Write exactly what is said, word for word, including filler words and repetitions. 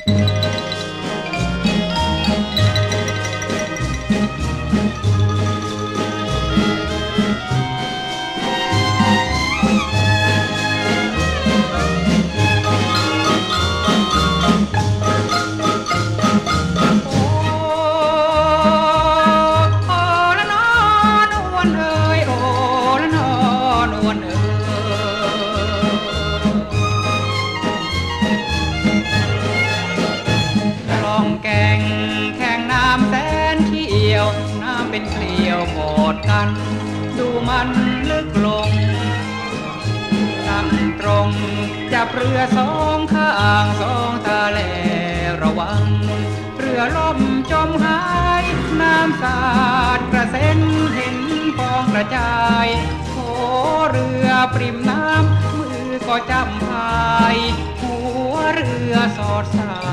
เป็นเกลียวกอดกันดูมันลึกลงตั้งตรงจับเรือสองข้างสองตาแลระวังเรือล่มจมหายน้ำสาดกระเซ็นเห็นฟองกระจายโอ้เรือปริ่มน้ำมือก็จำพายหัวเรือสอดสาย